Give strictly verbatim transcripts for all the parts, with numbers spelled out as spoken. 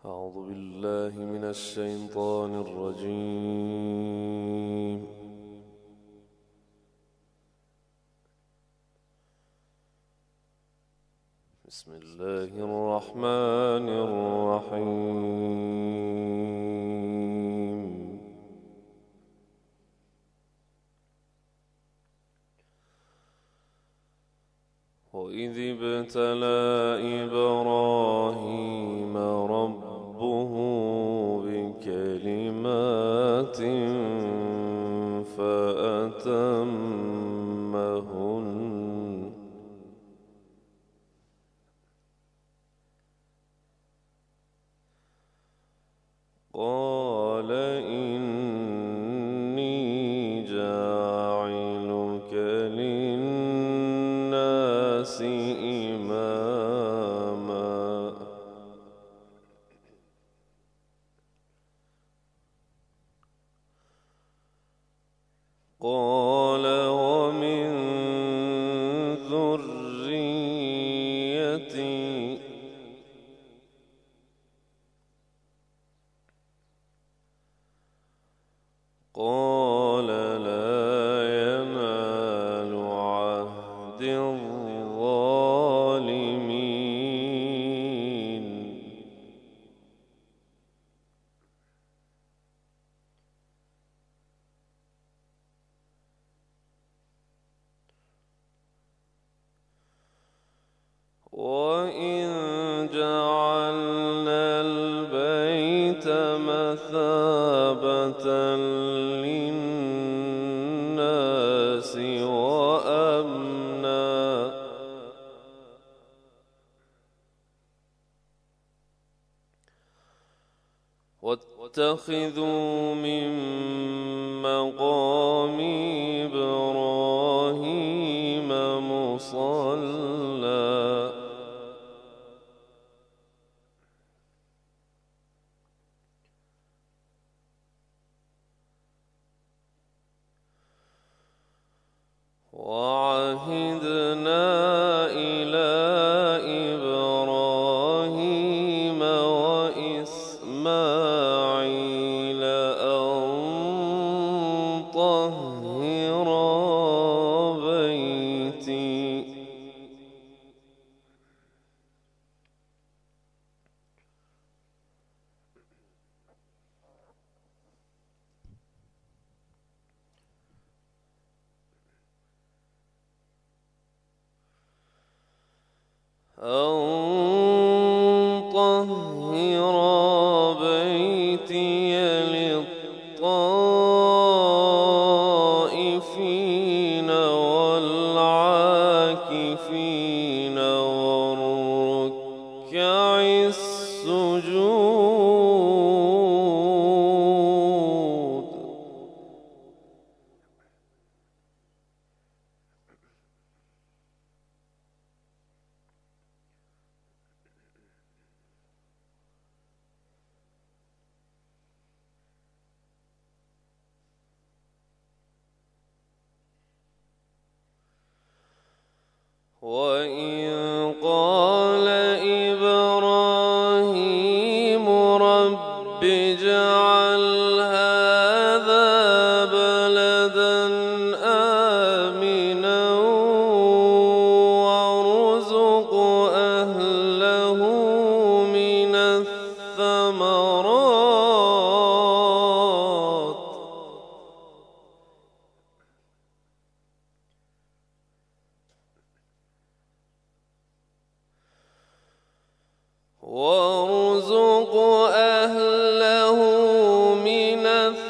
أعوذ بالله من الشيطان الرجيم. بسم الله الرحمن الرحيم. وإذ ابتلى إبراهيم ربه بكلمات فأتمهن قال إني جاعلك للناس إماما قال ومن ذريتي قال لا ينال عهد الظالمين وإن جعلنا البيت مثابة للناس وأمنا واتخذوا من مقام إبراهيم مصلى وعهدنا إلى إبراهيم وإسماعيل أن طهرا بيتي أن طهر بيتي للطائفين والعاكفين والركع السجود وإذ قال إبراهيم رب اجعل هذا بلدا آمنا وارزق أهله من الثمرات وارزق أهله من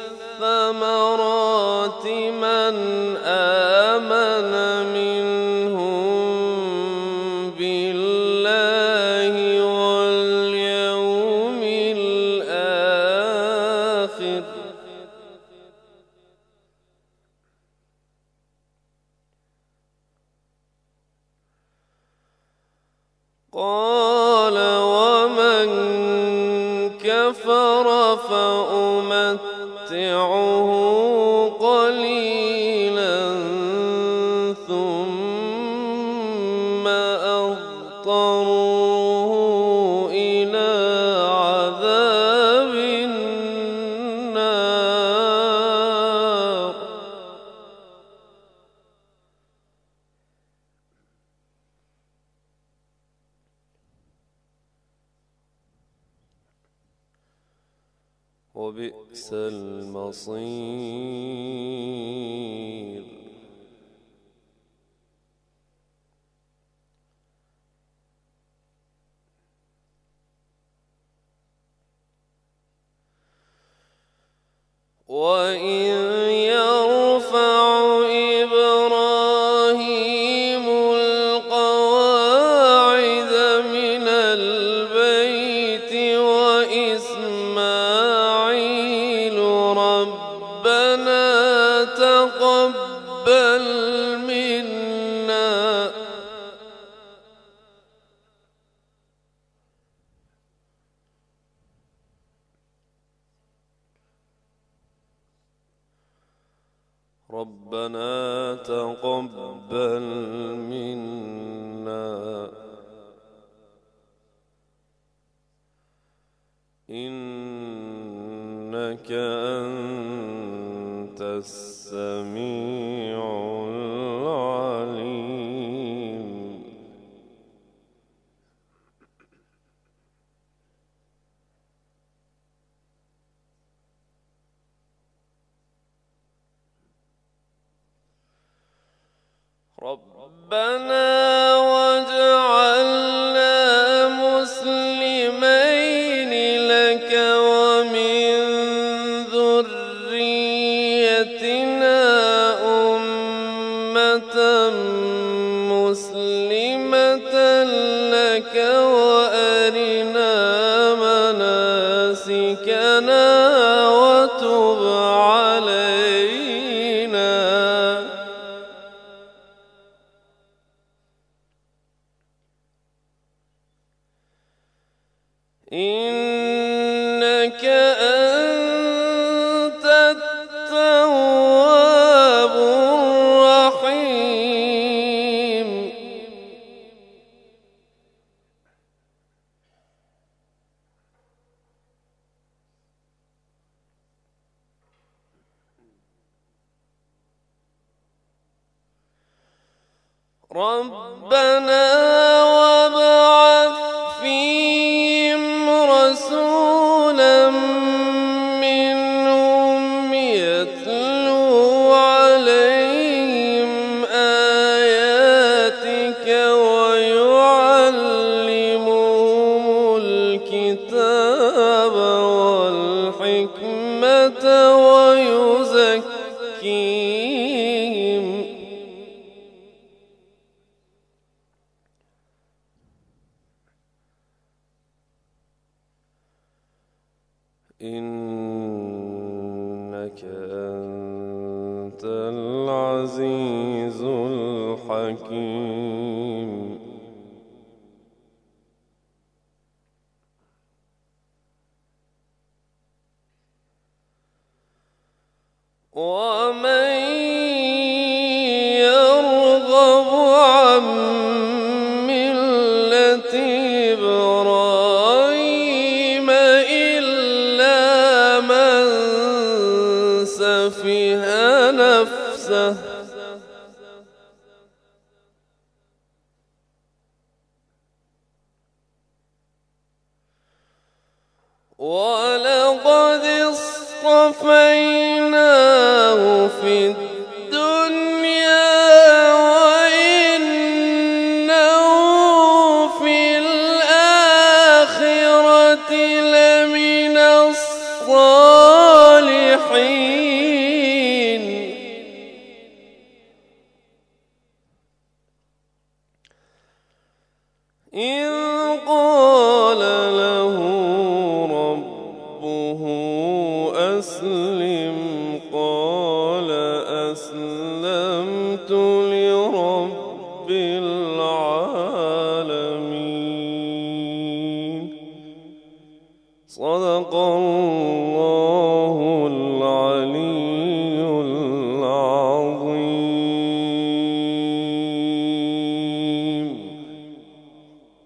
الثمرات من آمن منهم بالله واليوم الآخر قال ومن كفر فأمتعه قليلا ثم أضطره إلى عذاب وبئس المصير. وإذ يرفع إبراهيم القواعد من البيت وإسماعيل ربنا تقبل منا ربنا تقبل منا إنك أنت السميع العليم. ربنا واجعلنا مسلمين لك ومن ذريتنا أمة مسلمة لك وأرنا مناسكنا وتب علينا إنك أنت التواب الرحيم. ربنا وابعث فيهم رسولا منهم يتلو عليهم آياتك ويعلمهم الكتاب والحكمة ويزكيهم إنك أنت العزيز الحكيم. ومن يرغب عن ملة إبراهيم إلا من سفه نفسه ولقد اصطفيناه في الدنيا وإنه في الآخرة لمن الصالحين. إذ قال له ربه أسلم قال أسلمت لرب العالمين. صدق الله